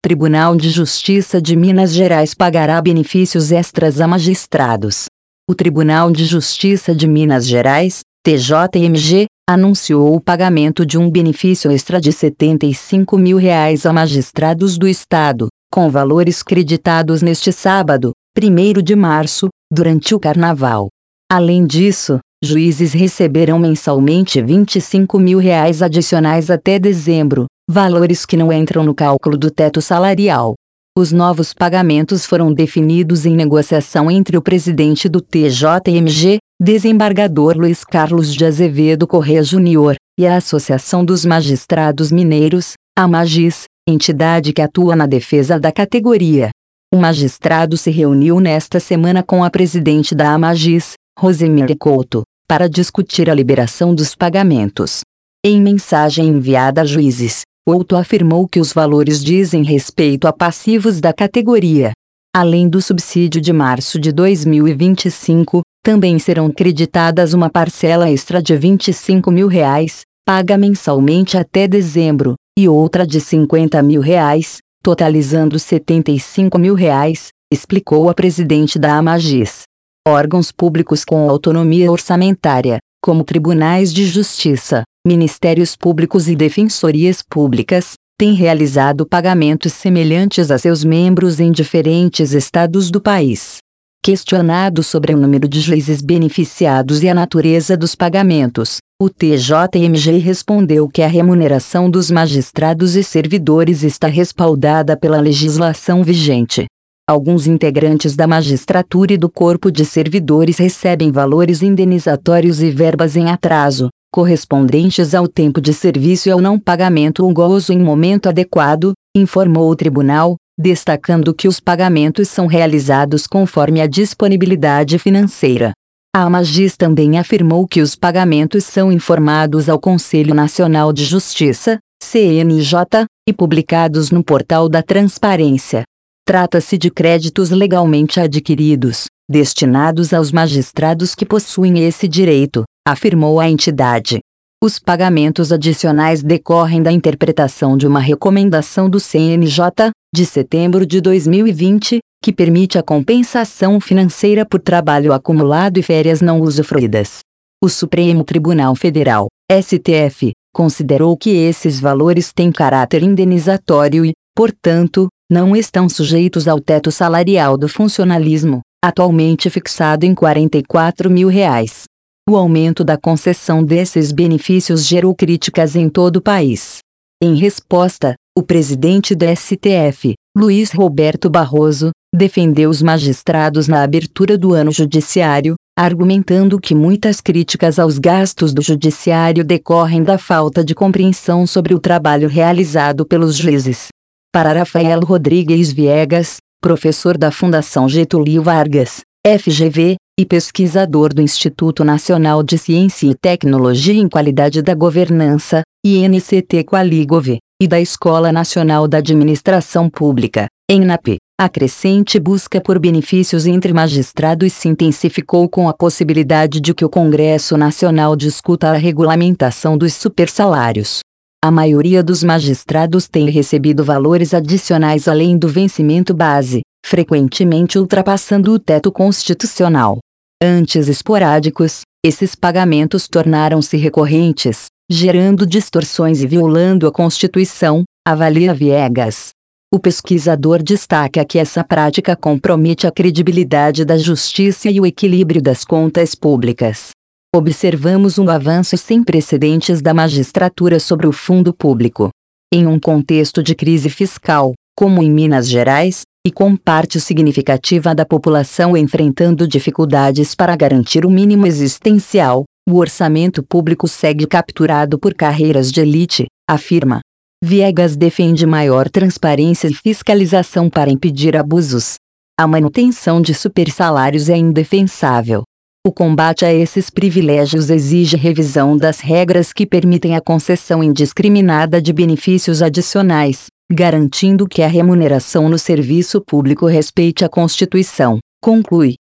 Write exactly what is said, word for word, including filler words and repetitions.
Tribunal de Justiça de Minas Gerais pagará benefícios extras a magistrados. O Tribunal de Justiça de Minas Gerais, T J M G, anunciou o pagamento de um benefício extra de setenta e cinco mil reais a magistrados do Estado, com valores creditados neste sábado, primeiro de março, durante o Carnaval. Além disso, juízes receberão mensalmente vinte e cinco mil reais adicionais até dezembro, valores que não entram no cálculo do teto salarial. Os novos pagamentos foram definidos em negociação entre o presidente do T J M G, desembargador Luiz Carlos de Azevedo Corrêa Júnior, e a Associação dos Magistrados Mineiros, a Magis, entidade que atua na defesa da categoria. O magistrado se reuniu nesta semana com a presidente da Amagis, Rosemary Couto, para discutir a liberação dos pagamentos. Em mensagem enviada a juízes, Couto afirmou que os valores dizem respeito a passivos da categoria. Além do subsídio de março de dois mil e vinte e cinco, também serão creditadas uma parcela extra de vinte e cinco mil reais, paga mensalmente até dezembro, e outra de cinquenta mil reais, totalizando setenta e cinco mil reais, explicou a presidente da Amagis. Órgãos públicos com autonomia orçamentária, como tribunais de justiça, ministérios públicos e defensorias públicas, têm realizado pagamentos semelhantes a seus membros em diferentes estados do país. Questionado sobre o número de juízes beneficiados e a natureza dos pagamentos, o T J M G respondeu que a remuneração dos magistrados e servidores está respaldada pela legislação vigente. Alguns integrantes da magistratura e do corpo de servidores recebem valores indenizatórios e verbas em atraso, correspondentes ao tempo de serviço e ao não pagamento ou gozo em momento adequado, informou o tribunal, destacando que os pagamentos são realizados conforme a disponibilidade financeira. A Amagis também afirmou que os pagamentos são informados ao Conselho Nacional de Justiça, C N J, e publicados no portal da Transparência. Trata-se de créditos legalmente adquiridos, destinados aos magistrados que possuem esse direito, afirmou a entidade. Os pagamentos adicionais decorrem da interpretação de uma recomendação do C N J, de setembro de dois mil e vinte, que permite a compensação financeira por trabalho acumulado e férias não usufruídas. O Supremo Tribunal Federal, S T F, considerou que esses valores têm caráter indenizatório e, portanto, não estão sujeitos ao teto salarial do funcionalismo, atualmente fixado em quarenta e quatro mil reais. O aumento da concessão desses benefícios gerou críticas em todo o país. Em resposta, o presidente do S T F, Luiz Roberto Barroso, defendeu os magistrados na abertura do ano judiciário, argumentando que muitas críticas aos gastos do judiciário decorrem da falta de compreensão sobre o trabalho realizado pelos juízes. Para Rafael Rodrigues Viegas, professor da Fundação Getúlio Vargas, F G V, e pesquisador do Instituto Nacional de Ciência e Tecnologia em Qualidade da Governança, I N C T Qualigov, e da Escola Nacional da Administração Pública, ENAP, a crescente busca por benefícios entre magistrados se intensificou com a possibilidade de que o Congresso Nacional discuta a regulamentação dos supersalários. A maioria dos magistrados tem recebido valores adicionais além do vencimento base, frequentemente ultrapassando o teto constitucional. Antes esporádicos, esses pagamentos tornaram-se recorrentes, gerando distorções e violando a Constituição, avalia Viegas. O pesquisador destaca que essa prática compromete a credibilidade da justiça e o equilíbrio das contas públicas. Observamos um avanço sem precedentes da magistratura sobre o fundo público. Em um contexto de crise fiscal, como em Minas Gerais, e com parte significativa da população enfrentando dificuldades para garantir o mínimo existencial, o orçamento público segue capturado por carreiras de elite, afirma. Viegas defende maior transparência e fiscalização para impedir abusos. A manutenção de supersalários é indefensável. O combate a esses privilégios exige revisão das regras que permitem a concessão indiscriminada de benefícios adicionais, garantindo que a remuneração no serviço público respeite a Constituição, conclui.